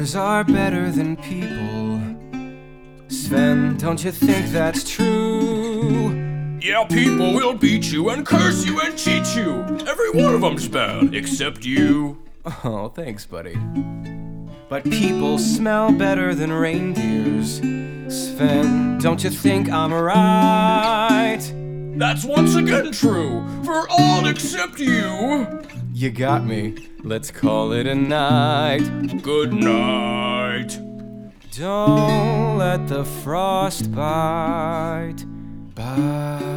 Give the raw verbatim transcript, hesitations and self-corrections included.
Reindeers are better than people. Sven, don't you think that's true? Yeah, people will beat you and curse you and cheat you. Every one of them's bad, except you. Oh, thanks, buddy. But people smell better than reindeers. Sven, don't you think I'm right? That's once again true, for all except you. You got me. Let's call it a night. Good night. Don't let the frost bite. Bye.